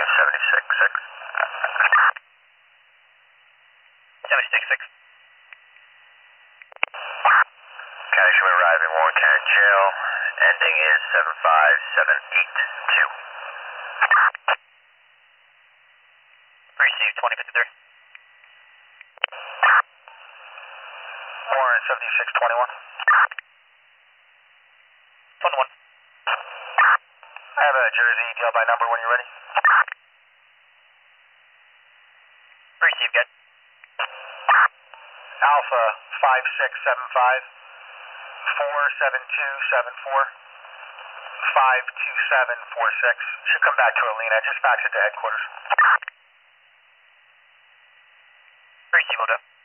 76.6. 76.6. Casual arriving Warren County Jail. Ending is 75782. Received 2053. Warren 7621. 21. I have a Jersey deal by number when you're ready. Received, good. Alpha 5675 47274 52746. Should come back to Alina. Just fax it to headquarters. Received, will do.